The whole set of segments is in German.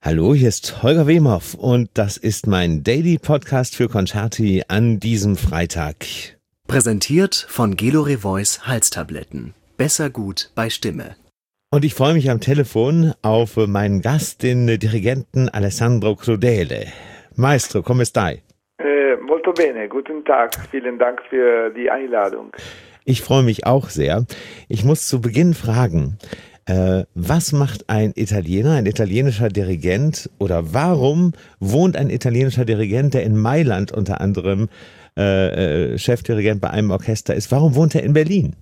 Hallo, hier ist Holger Wemhoff und das ist mein Daily Podcast für Concerti an diesem Freitag. Präsentiert von Gelore Voice Halstabletten. Besser gut bei Stimme. Und ich freue mich am Telefon auf meinen Gast, den Dirigenten Alessandro Crudele. Maestro, come stai? Molto bene, guten Tag. Vielen Dank für die Einladung. Ich freue mich auch sehr. Ich muss zu Beginn fragen, was macht ein Italiener, ein italienischer Dirigent oder warum wohnt ein italienischer Dirigent, der in Mailand unter anderem Chefdirigent bei einem Orchester ist, warum wohnt er in Berlin?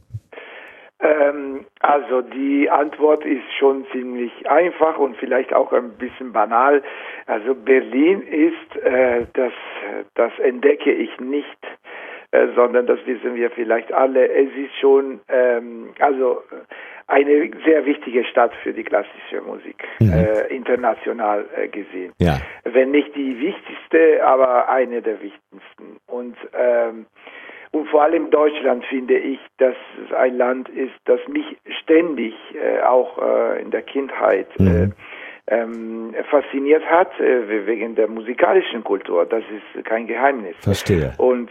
Also die Antwort ist schon ziemlich einfach und vielleicht auch ein bisschen banal. Also Berlin ist, das entdecke ich nicht, sondern das wissen wir vielleicht alle. Es ist schon eine sehr wichtige Stadt für die klassische Musik, international gesehen. Ja. Wenn nicht die wichtigste, aber eine der wichtigsten. Und vor allem Deutschland finde ich, dass es ein Land ist, das mich ständig, auch in der Kindheit, fasziniert hat, wegen der musikalischen Kultur. Das ist kein Geheimnis. Verstehe. Und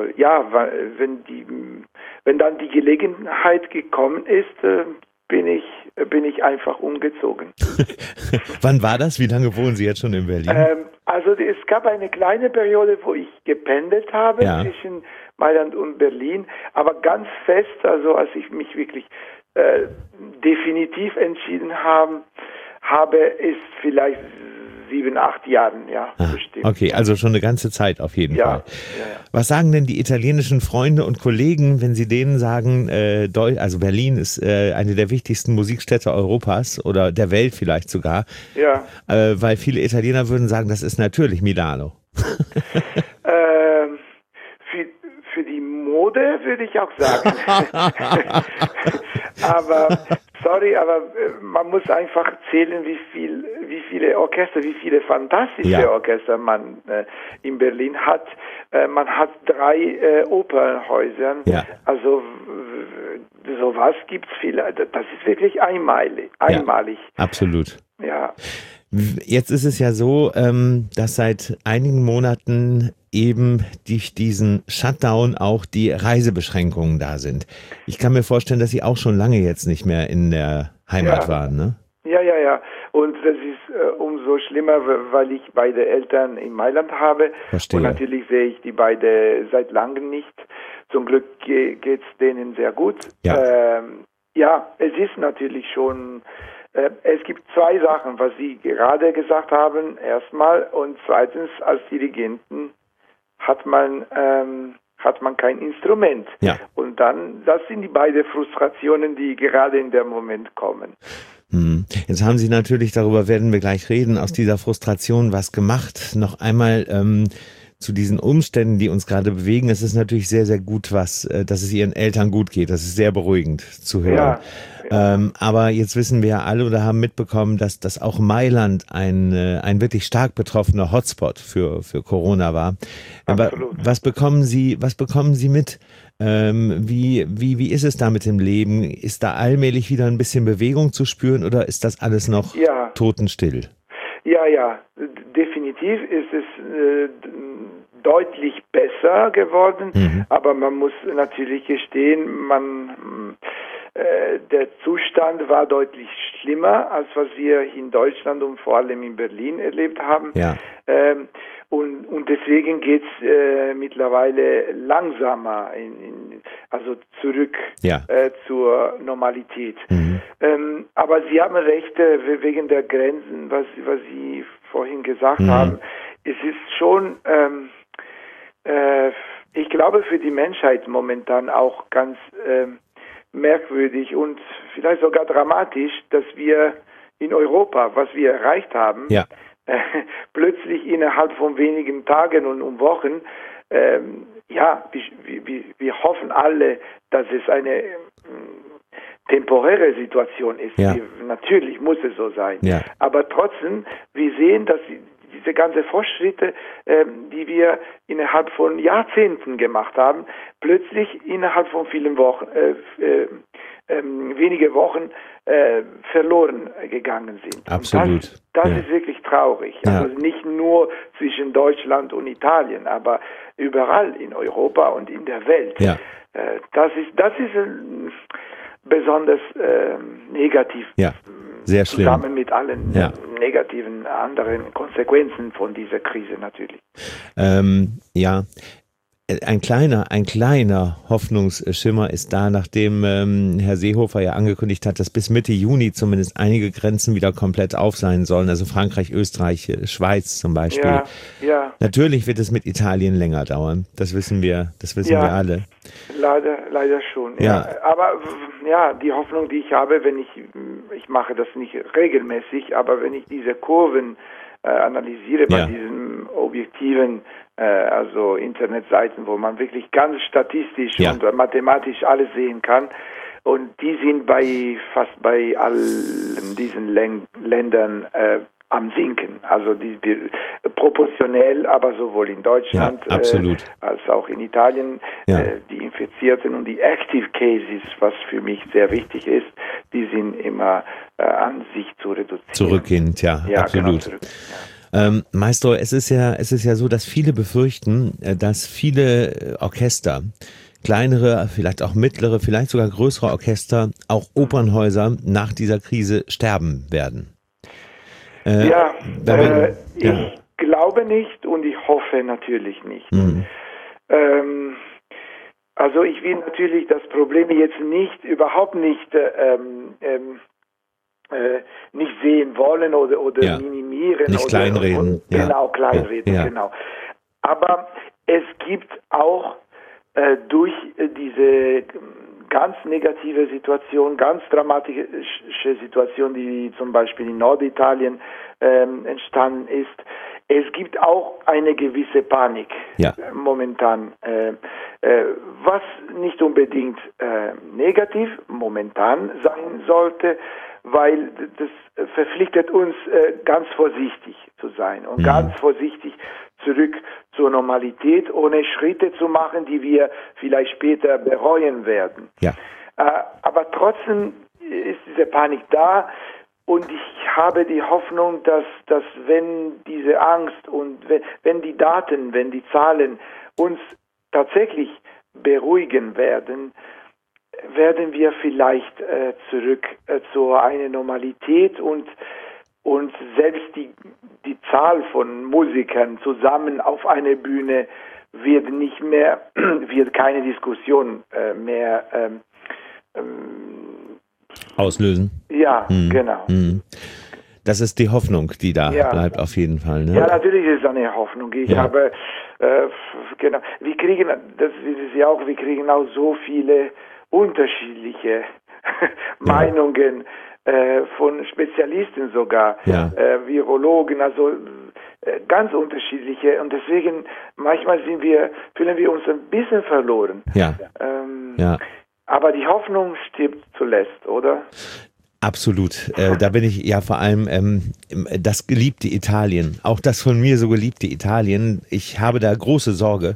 wenn dann die Gelegenheit gekommen ist, bin ich einfach umgezogen. Wann war das? Wie lange wohnen Sie jetzt schon in Berlin? Also es gab eine kleine Periode, wo ich gependelt habe zwischen Mailand und Berlin, aber ganz fest, also als ich mich wirklich definitiv entschieden habe, ist vielleicht 7, 8 Jahren, bestimmt. Okay, also schon eine ganze Zeit auf jeden Fall. Ja. Was sagen denn die italienischen Freunde und Kollegen, wenn Sie denen sagen, also Berlin ist eine der wichtigsten Musikstädte Europas oder der Welt vielleicht sogar? Ja. Weil viele Italiener würden sagen, das ist natürlich Milano. Für die Mode würde ich auch sagen. Aber man muss einfach zählen, wie viele fantastische Orchester man in Berlin hat. Man hat 3 Opernhäuser. Ja. Also sowas gibt's viel. Das ist wirklich einmalig. Ja, absolut. Ja. Jetzt ist es ja so, dass seit einigen Monaten eben durch diesen Shutdown auch die Reisebeschränkungen da sind. Ich kann mir vorstellen, dass Sie auch schon lange jetzt nicht mehr in der Heimat waren, ne? Ja. Und das ist umso schlimmer, weil ich beide Eltern in Mailand habe. Verstehe. Und natürlich sehe ich die beide seit langem nicht. Zum Glück geht's denen sehr gut. Ja. Es ist natürlich schon... Es gibt 2 Sachen, was Sie gerade gesagt haben. Erstmal und zweitens, als Dirigenten hat man kein Instrument. Ja. Und dann, das sind die beiden Frustrationen, die gerade in dem Moment kommen. Jetzt haben Sie natürlich, darüber werden wir gleich reden, aus dieser Frustration was gemacht. Noch einmal zu diesen Umständen, die uns gerade bewegen. Es ist natürlich sehr, sehr gut, dass es Ihren Eltern gut geht. Das ist sehr beruhigend zu hören. Ja. Aber jetzt wissen wir ja alle oder haben mitbekommen, dass auch Mailand ein wirklich stark betroffener Hotspot für Corona war. Aber was bekommen Sie mit? Wie ist es da mit dem Leben? Ist da allmählich wieder ein bisschen Bewegung zu spüren oder ist das alles noch totenstill? Ja, definitiv ist es deutlich besser geworden, aber man muss natürlich gestehen, der Zustand war deutlich schlimmer, als was wir in Deutschland und vor allem in Berlin erlebt haben. Ja. Und deswegen geht's mittlerweile langsamer, also zurück zur Normalität. Aber Sie haben recht, wegen der Grenzen, was Sie vorhin gesagt haben. Es ist schon, ich glaube, für die Menschheit momentan auch ganz merkwürdig und vielleicht sogar dramatisch, dass wir in Europa, was wir erreicht haben, plötzlich innerhalb von wenigen Tagen und Wochen, wir hoffen alle, dass es eine temporäre Situation ist. Ja. Natürlich muss es so sein. Ja. Aber trotzdem, wir sehen, dass diese ganzen Fortschritte, die wir innerhalb von Jahrzehnten gemacht haben, plötzlich innerhalb von vielen Wochen, wenige Wochen verloren gegangen sind. Absolut. Das ist wirklich traurig. Ja. Also nicht nur zwischen Deutschland und Italien, aber überall in Europa und in der Welt. Ja. Das ist besonders negativ. Ja. Sehr schlimm. Zusammen mit allen negativen anderen Konsequenzen von dieser Krise natürlich. Ja. Ein kleiner Hoffnungsschimmer ist da, nachdem Herr Seehofer ja angekündigt hat, dass bis Mitte Juni zumindest einige Grenzen wieder komplett auf sein sollen, also Frankreich, Österreich, Schweiz zum Beispiel. Ja. Natürlich wird es mit Italien länger dauern, das wissen wir wir alle. Leider schon. Ja. Aber die Hoffnung, die ich habe, wenn ich mache das nicht regelmäßig, aber wenn ich diese Kurven analysiere bei diesen objektiven also Internetseiten, wo man wirklich ganz statistisch und mathematisch alles sehen kann. Und die sind fast bei allen diesen Ländern am Sinken. Also proportionell, aber sowohl in Deutschland als auch in Italien. Die Infizierten und die Active Cases, was für mich sehr wichtig ist, die sind immer an sich zu reduzieren. Zurückgehend, absolut. Genau, Maestro, es ist ja so, dass viele befürchten, dass viele Orchester, kleinere, vielleicht auch mittlere, vielleicht sogar größere Orchester, auch Opernhäuser nach dieser Krise sterben werden. Ich glaube nicht und ich hoffe natürlich nicht. Also ich will natürlich das Problem jetzt überhaupt nicht sehen wollen oder minimieren. Nicht kleinreden. Kleinreden, genau. Aber es gibt auch durch diese ganz negative Situation, ganz dramatische Situation, die zum Beispiel in Norditalien entstanden ist, es gibt auch eine gewisse Panik momentan, was nicht unbedingt negativ momentan sein sollte, weil das verpflichtet uns, ganz vorsichtig zu sein und ganz vorsichtig zurück zur Normalität, ohne Schritte zu machen, die wir vielleicht später bereuen werden. Aber trotzdem ist diese Panik da und ich habe die Hoffnung, dass wenn diese Angst und wenn die Daten, wenn die Zahlen uns tatsächlich beruhigen werden wir vielleicht zurück zu einer Normalität und selbst die Zahl von Musikern zusammen auf einer Bühne wird keine Diskussion mehr auslösen. Ja, genau. Das ist die Hoffnung, die da bleibt auf jeden Fall. Ne? Ja, natürlich ist es eine Hoffnung. Ich habe, wir kriegen auch so viele unterschiedliche Meinungen von Spezialisten sogar, Virologen, also ganz unterschiedliche und deswegen manchmal fühlen wir uns ein bisschen verloren. Aber die Hoffnung stirbt zuletzt, oder? Absolut. Da bin ich vor allem das geliebte Italien, auch das von mir so geliebte Italien. Ich habe da große Sorge.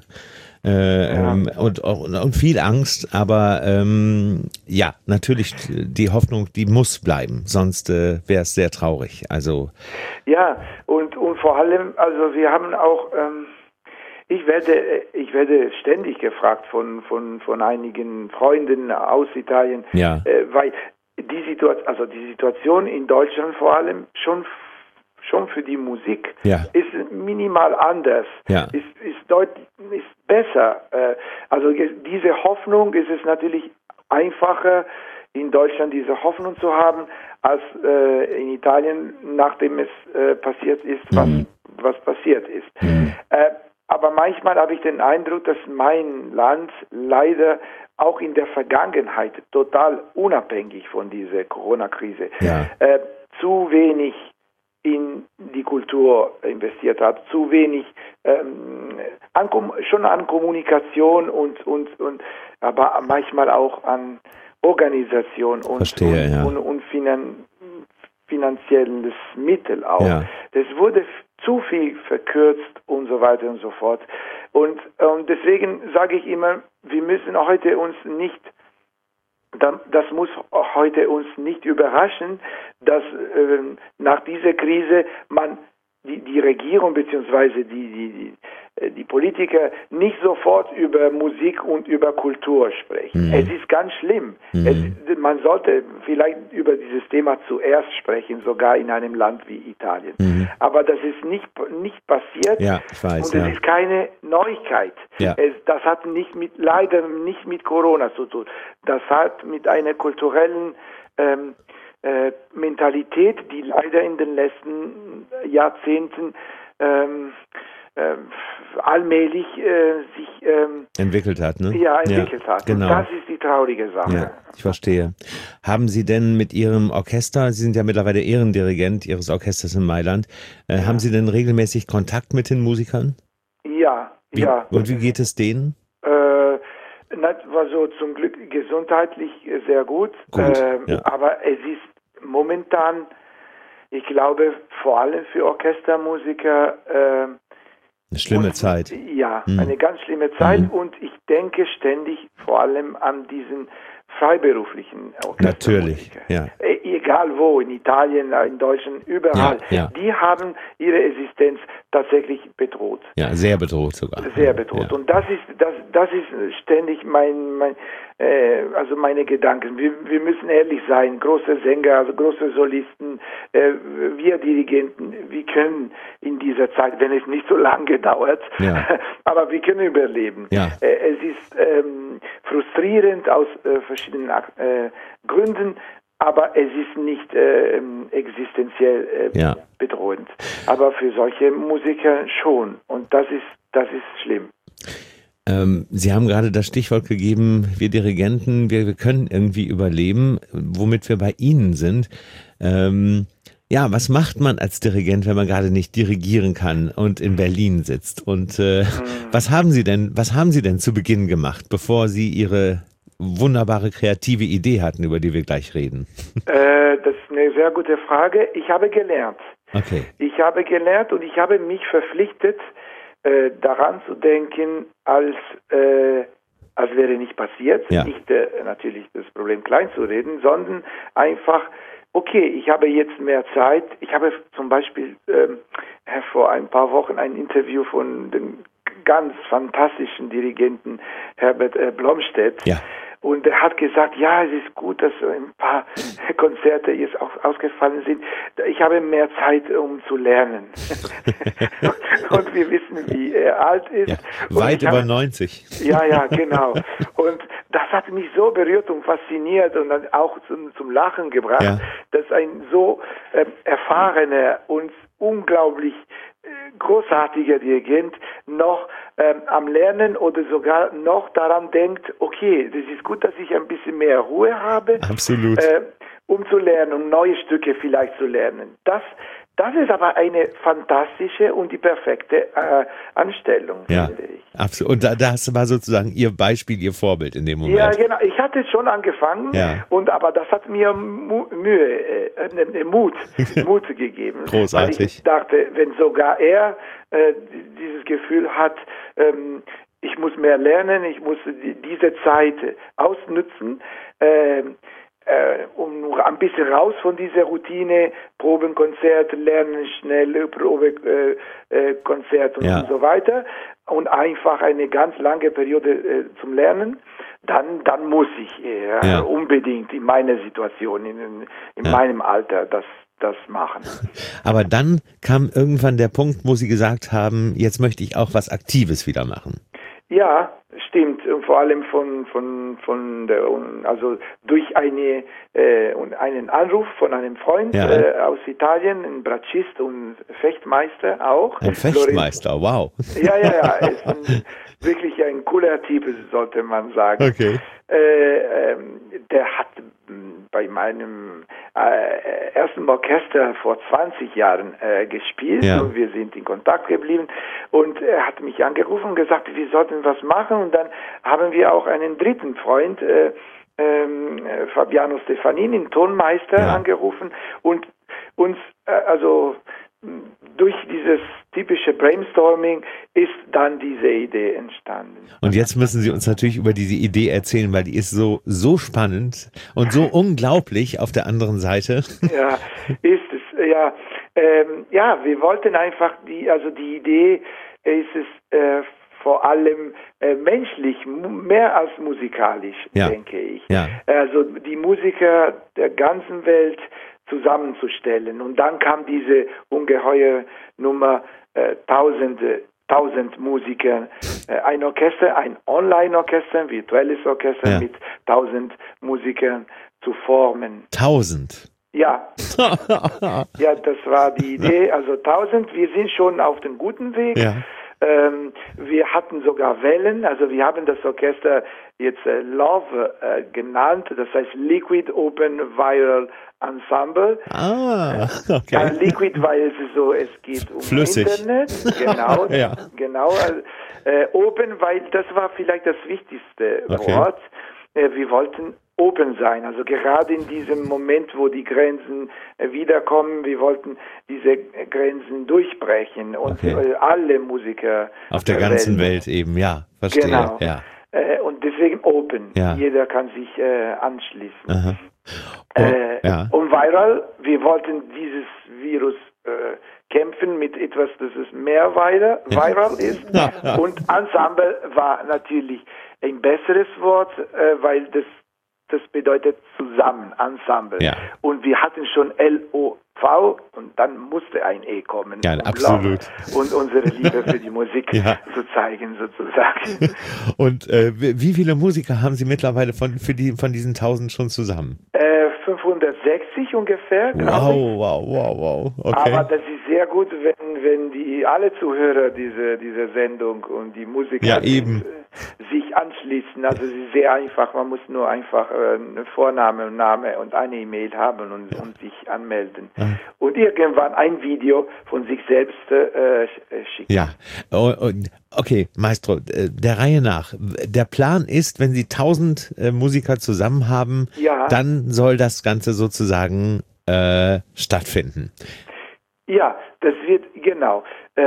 Und viel Angst, aber natürlich die Hoffnung, die muss bleiben, sonst wäre es sehr traurig. Also und vor allem, also wir haben auch, ich werde ständig gefragt von einigen Freunden aus Italien, weil die Situation in Deutschland vor allem schon für die Musik ist minimal anders, ist besser. Also diese Hoffnung ist es natürlich einfacher in Deutschland diese Hoffnung zu haben als in Italien, nachdem es passiert ist, was passiert ist. Aber manchmal habe ich den Eindruck, dass mein Land leider auch in der Vergangenheit total unabhängig von dieser Corona-Krise zu wenig in die Kultur investiert hat, zu wenig schon an Kommunikation und aber manchmal auch an Organisation und finanzielles Mittel auch. Das wurde zu viel verkürzt und so weiter und so fort. Und deswegen sage ich immer, wir müssen heute uns nicht, das muss heute uns nicht überraschen, dass nach dieser Krise man die Regierung bzw. die Politiker nicht sofort über Musik und über Kultur sprechen. Es ist ganz schlimm. Man sollte vielleicht über dieses Thema zuerst sprechen, sogar in einem Land wie Italien. Aber das ist nicht passiert, ja, ich weiß, und es ist keine Neuigkeit. Ja. Das hat leider nicht mit Corona zu tun. Das hat mit einer kulturellen Mentalität, die leider in den letzten Jahrzehnten allmählich sich entwickelt hat, ne? Ja, entwickelt hat. Genau. Und das ist die traurige Sache. Ja, ich verstehe. Haben Sie denn mit Ihrem Orchester, Sie sind ja mittlerweile Ehrendirigent Ihres Orchesters in Mailand, haben Sie denn regelmäßig Kontakt mit den Musikern? Ja, ja. Und wie geht es denen? War so zum Glück gesundheitlich sehr gut. Ja. Aber es ist momentan, ich glaube, vor allem für Orchestermusiker eine schlimme Zeit. Ja, eine ganz schlimme Zeit. Und ich denke ständig vor allem an diesen freiberuflichen Orchestermusiker. Natürlich, ja. Egal wo, in Italien, in Deutschland, überall. Ja. Die haben ihre Existenz tatsächlich bedroht. Ja, sehr bedroht sogar. Sehr bedroht. Ja. Und das ist ständig also meine Gedanken. Wir müssen ehrlich sein, große Sänger, also große Solisten, wir Dirigenten, wir können in dieser Zeit, wenn es nicht so lange dauert, aber wir können überleben. Ja. Es ist frustrierend aus verschiedenen Gründen, aber es ist nicht existenziell bedrohend. Aber für solche Musiker schon. Und das ist schlimm. Sie haben gerade das Stichwort gegeben, wir Dirigenten, wir können irgendwie überleben, womit wir bei Ihnen sind. Was macht man als Dirigent, wenn man gerade nicht dirigieren kann und in Berlin sitzt? Und was haben Sie denn zu Beginn gemacht, bevor Sie Ihre wunderbare kreative Idee hatten, über die wir gleich reden? Das ist eine sehr gute Frage. Ich habe gelernt. Okay. Ich habe gelernt und ich habe mich verpflichtet, daran zu denken, als wäre nicht passiert. Ja. Nicht natürlich das Problem klein zu reden, sondern einfach, okay, ich habe jetzt mehr Zeit. Ich habe zum Beispiel vor ein paar Wochen ein Interview von dem ganz fantastischen Dirigenten Herbert Blomstedt. Ja. Und er hat gesagt, ja, es ist gut, dass ein paar Konzerte jetzt auch ausgefallen sind. Ich habe mehr Zeit, um zu lernen. Und wir wissen, wie er alt ist. Ja, weit über 90. Ja, genau. Und das hat mich so berührt und fasziniert und dann auch zum Lachen gebracht, dass ein so erfahrener und unglaublich großartiger Dirigent noch am Lernen oder sogar noch daran denkt, okay, das ist gut, dass ich ein bisschen mehr Ruhe habe, absolut, um zu lernen, um neue Stücke vielleicht zu lernen. Das ist aber eine fantastische und die perfekte Anstellung, finde ich. Absolut. Und das war sozusagen Ihr Beispiel, Ihr Vorbild in dem Moment. Ja, genau. Ich hatte schon angefangen, aber das hat mir Mut gegeben. Großartig. Weil ich dachte, wenn sogar er dieses Gefühl hat, ich muss mehr lernen, ich muss diese Zeit ausnutzen, um nur ein bisschen raus von dieser Routine, Probenkonzert, lernen schnell, Probekonzert und so weiter und einfach eine ganz lange Periode zum Lernen, dann muss ich unbedingt in meiner Situation, in meinem Alter das machen. Aber dann kam irgendwann der Punkt, wo Sie gesagt haben, jetzt möchte ich auch was Aktives wieder machen. Ja, stimmt. Und vor allem also durch einen Anruf von einem Freund aus Italien, ein Bratschist und Fechtmeister auch. Ein Fechtmeister, wow. Ja, ist wirklich ein cooler Typ, sollte man sagen. Okay. Der hat bei meinem ersten Orchester vor 20 Jahren gespielt und wir sind in Kontakt geblieben und er hat mich angerufen und gesagt, wir sollten was machen und dann haben wir auch einen dritten Freund, Fabiano Stefanini, einen Tonmeister, angerufen und uns durch dieses typische Brainstorming ist dann diese Idee entstanden. Und jetzt müssen Sie uns natürlich über diese Idee erzählen, weil die ist so spannend und so unglaublich auf der anderen Seite. Ja, ist es. Ja, wir wollten einfach die Idee ist es vor allem menschlich, mehr als musikalisch, denke ich. Ja. Also die Musiker der ganzen Welt zusammenzustellen. Und dann kam diese ungeheure Nummer, 1000 Musiker, ein Orchester, ein Online-Orchester, ein virtuelles Orchester mit 1000 Musikern zu formen. 1000? Ja. Ja, das war die Idee. Also 1000, wir sind schon auf dem guten Weg. Ja. Wir hatten sogar Wellen, also wir haben das Orchester jetzt Love genannt, das heißt Liquid Open Viral Ensemble. Okay. Liquid, weil es geht um flüssig. Internet, genau, Ja. genau. Open, weil das war vielleicht das wichtigste Wort. Wir wollten open sein, also gerade in diesem Moment, wo die Grenzen wiederkommen, wir wollten diese Grenzen durchbrechen und alle Musiker auf der ganzen Welt eben, ja, verstehe. Genau. Ja. Und deswegen open, jeder kann sich anschließen. Aha. Und viral, wir wollten dieses Virus kämpfen mit etwas, das es mehr viral ist. Und Ensemble war natürlich ein besseres Wort, weil das bedeutet zusammen, Ensemble. Ja. Und wir hatten schon LOV und dann musste ein E kommen. Ja, absolut. Und unsere Liebe für die Musik zu zeigen, sozusagen. Und wie viele Musiker haben Sie mittlerweile von diesen 1000 schon zusammen? 560 ungefähr, glaube ich. Wow. Okay. Aber das ist sehr gut, wenn die alle Zuhörer dieser Sendung und die Musiker sich anschließen. Also es ist sehr einfach, man muss nur einfach einen Vorname und Name und eine E-Mail haben und sich anmelden. Und irgendwann ein Video von sich selbst schicken. Ja, okay, Maestro, der Reihe nach. Der Plan ist, wenn Sie 1000 Musiker zusammen haben, dann soll das Ganze sozusagen stattfinden. Ja, das wird, genau.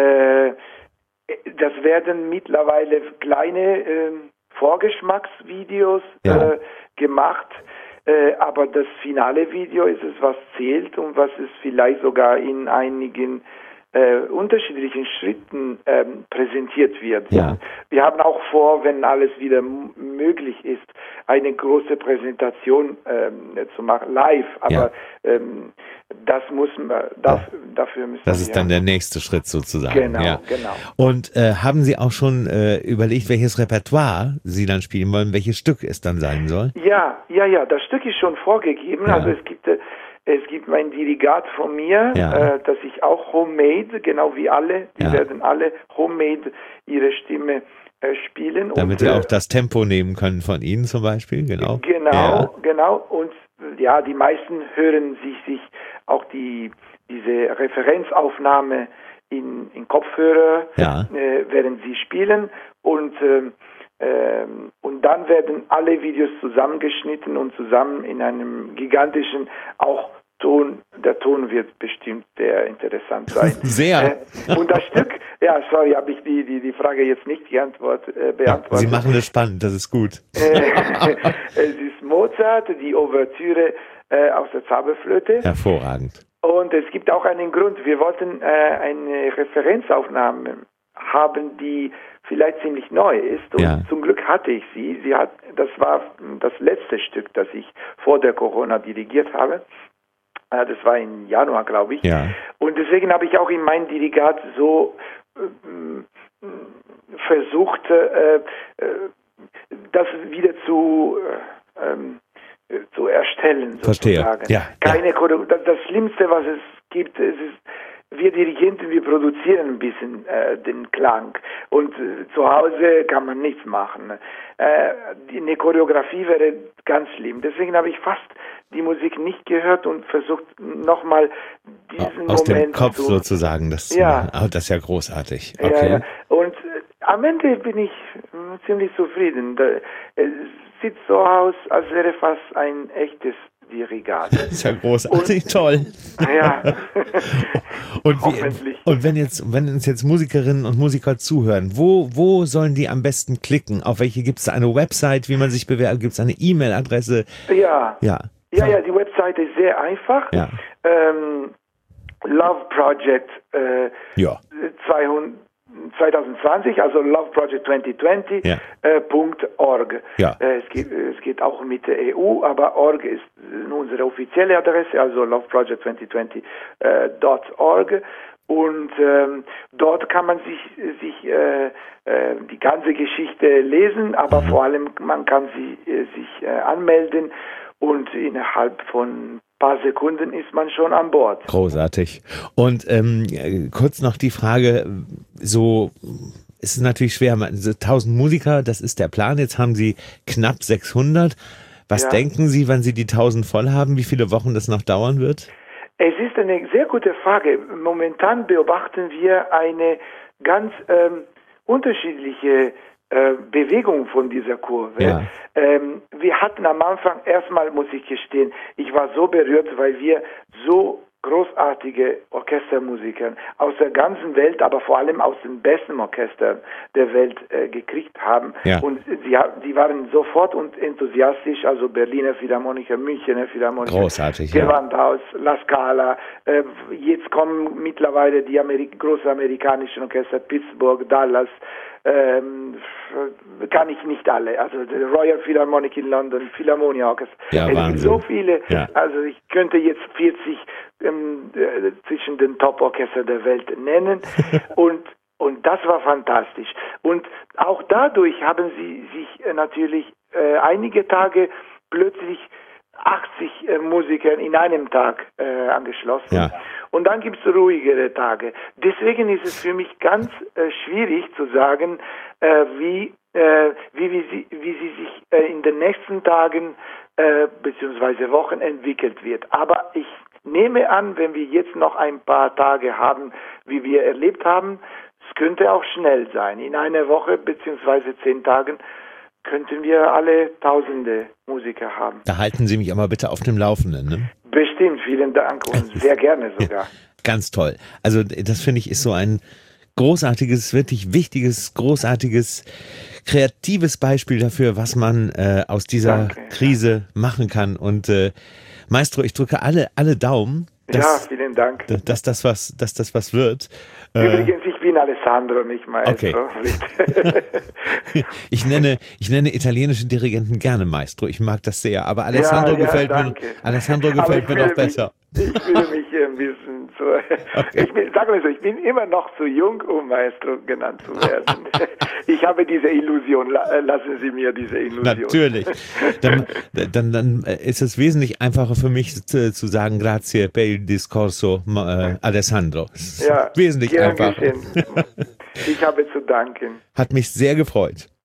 Das werden mittlerweile kleine Vorgeschmacksvideos gemacht, aber das finale Video ist es, was zählt und was es vielleicht sogar in einigen unterschiedlichen Schritten präsentiert wird. Ja. Wir haben auch vor, wenn alles wieder möglich ist, eine große Präsentation zu machen, live, aber das müssen wir, dafür müssen wir. Das ist dann der nächste Schritt sozusagen. Genau. Und haben Sie auch schon überlegt, welches Repertoire Sie dann spielen wollen, welches Stück es dann sein soll? Ja, das Stück ist schon vorgegeben, also es gibt mein Dirigat von mir, das ich auch homemade, genau wie alle, die werden alle homemade ihre Stimme spielen. Damit Sie auch das Tempo nehmen können von Ihnen zum Beispiel, genau. Genau. Und die meisten hören sich auch diese Referenzaufnahme in Kopfhörer, während sie spielen und dann werden alle Videos zusammengeschnitten und zusammen in einem gigantischen der Ton wird bestimmt sehr interessant sein. Sehr. Und das Stück, habe ich die Frage jetzt nicht beantwortet. Sie machen das spannend, das ist gut. Es ist Mozart, die Ouvertüre aus der Zauberflöte. Hervorragend. Und es gibt auch einen Grund. Wir wollten eine Referenzaufnahme haben, die vielleicht ziemlich neu ist. Und zum Glück hatte ich sie. Das war das letzte Stück, das ich vor der Corona dirigiert habe. Das war im Januar, glaube ich. Ja. Und deswegen habe ich auch in meinem Dirigat so versucht, das wieder zu erstellen. Verstehe. Sozusagen. Ja. Das Schlimmste, was es gibt, ist, wir Dirigenten, wir produzieren ein bisschen den Klang und zu Hause kann man nichts machen. Eine Choreografie wäre ganz schlimm. Deswegen habe ich fast die Musik nicht gehört und versucht nochmal diesen aus Moment dem Kopf sozusagen das zu machen. Oh, das ist ja großartig. Okay. Ja. Und am Ende bin ich ziemlich zufrieden. Es sieht so aus, als wäre fast ein echtes Dirigat. Das ist ja großartig, toll. Ja. Und wenn uns jetzt Musikerinnen und Musiker zuhören, wo sollen die am besten klicken? Auf welche, gibt es eine Website, wie man sich bewerbt? Gibt es eine E-Mail-Adresse? Ja, die Website ist sehr einfach. Ja. Love Project 2020, also Love Project 2020.org. Es geht auch mit der EU, aber org ist unsere offizielle Adresse, also loveproject2020.org. Und dort kann man sich die ganze Geschichte lesen, aber vor allem man kann sich anmelden und innerhalb von paar Sekunden ist man schon an Bord. Großartig. Und kurz noch die Frage, so ist es natürlich schwer, 1000 Musiker, das ist der Plan, jetzt haben Sie knapp 600. Was denken Sie, wann Sie die 1000 voll haben, wie viele Wochen das noch dauern wird? Es ist eine sehr gute Frage. Momentan beobachten wir eine ganz unterschiedliche Bewegung von dieser Kurve. Ja. Wir hatten am Anfang, erstmal muss ich gestehen, ich war so berührt, weil wir so großartige Orchestermusiker aus der ganzen Welt, aber vor allem aus den besten Orchestern der Welt gekriegt haben. Ja. Und die waren sofort und enthusiastisch, also Berliner Philharmoniker, Münchener Philharmoniker, großartig, Gewandhaus, La Scala. Jetzt kommen mittlerweile die großen amerikanischen Orchester, Pittsburgh, Dallas, kann ich nicht alle, also der Royal Philharmonic in London, Philharmonia Orchestra. Ja, es gibt so viele, also ich könnte jetzt 40 zwischen den Top-Orchester der Welt nennen und das war fantastisch. Und auch dadurch haben sie sich natürlich einige Tage plötzlich 80 Musiker in einem Tag angeschlossen. Ja. Und dann gibt es ruhigere Tage. Deswegen ist es für mich ganz schwierig zu sagen, wie sie sich in den nächsten Tagen bzw. Wochen entwickelt wird. Aber ich nehme an, wenn wir jetzt noch ein paar Tage haben, wie wir erlebt haben, es könnte auch schnell sein. In einer Woche bzw. 10 Tagen könnten wir alle Tausende Musiker haben. Da halten Sie mich aber bitte auf dem Laufenden, ne? Bestimmt, vielen Dank und sehr gerne sogar. Ja, ganz toll. Also das finde ich ist so ein großartiges, wirklich wichtiges, großartiges, kreatives Beispiel dafür, was man aus dieser Krise machen kann. Und Maestro, ich drücke alle Daumen. Vielen Dank. Dass das was wird. Übrigens, ich bin Alessandro, nicht Maestro. Okay. Ich nenne italienische Dirigenten gerne Maestro. Ich mag das sehr. Aber Alessandro gefällt mir noch besser. Ich fühle mich ein bisschen so. Okay. Ich bin immer noch zu jung, um Maestro genannt zu werden. Ich habe diese Illusion. Lassen Sie mir diese Illusion. Natürlich. Dann ist es wesentlich einfacher für mich zu sagen, grazie per il discorso, Alessandro. Ja, wesentlich einfacher. Ich habe zu danken. Hat mich sehr gefreut.